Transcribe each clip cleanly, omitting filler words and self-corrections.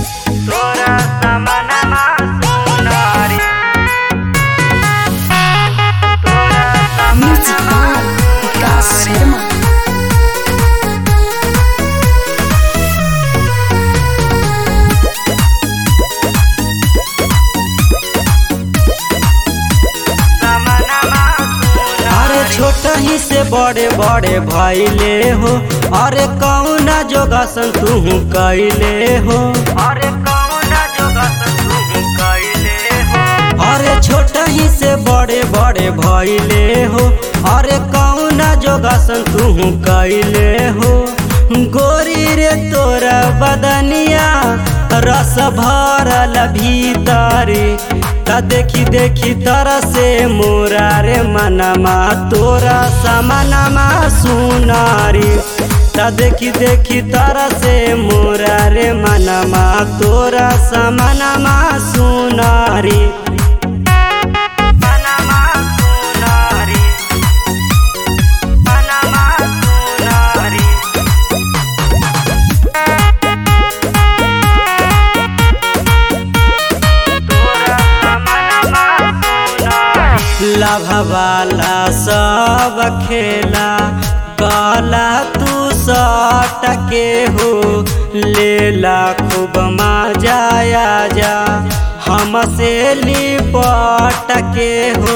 तोरा सामनमा सुनारी तोरा सामनमा शर्मा छोटा ही से बड़े बड़े भइले हो, अरे कौना जोगासन तू कैले हो, अरे कौना जोगासन तू कैले हो, अरे छोटा ही से बड़े बड़े भइले हो, अरे कौना जोगासन तू कैले हो। गोरी रे तोरा बदनिया रस भरल भीतरी, ता देखी देखी तरह से मोरा रे मनमा तोरा सामनमा सुनारी, ता देखी देखी तरह से मोरा रे मनमा तोरा सामनमा सुनारी। लभवाला सब खेला काला तू सटके हो, लेला खूब मजाया जा हमसे लिपट के हो,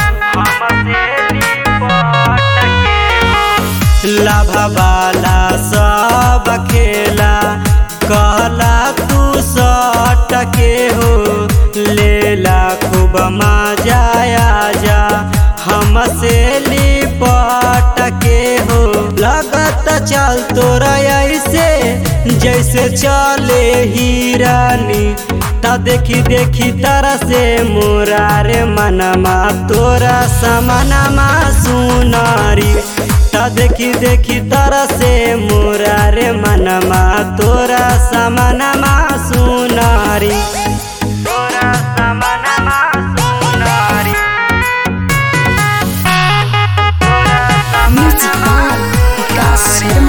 लभवाला सब खेला काला तू सटके हो, लेला खूब मजाया जा हमसे लिपट के हो। लगत चल तोरा ऐसे जैसे चले हिरानी, ता देखी देखी तरह से मोरा रे मनमा तोरा सामनमा सुनारी, ता देखी देखी तरह से मोरा रे मनमा तोरा सामनमा सुनारी। तोरा सामनमा सुनारी शर्मा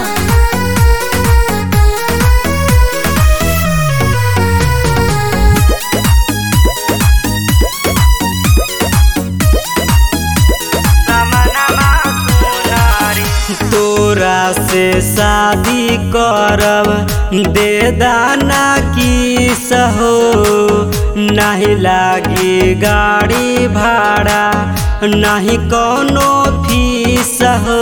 तोरा से शादी करब दे दाना की सहो, नहीं लागी गाड़ी भाड़ा नहीं कोनो फीस हो,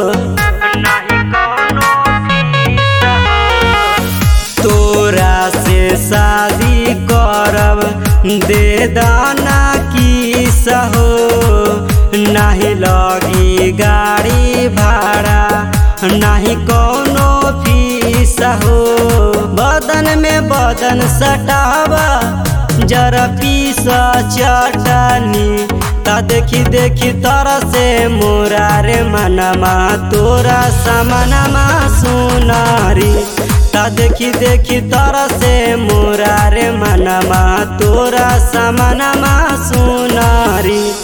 तोरा से शादी करब दे दाना की सहो, नहीं लगी गाड़ी भाड़ा नहीं कोनो फीस हो। बदन में बदन सटावा जरा पीस चटनी, ता देखी देखी तरह से मोरा रे मनमा तोरा सामनमा सुनारी, ता देखी देखी तरह से मोरा रे मनमा तोरा सामनमा सुनारी।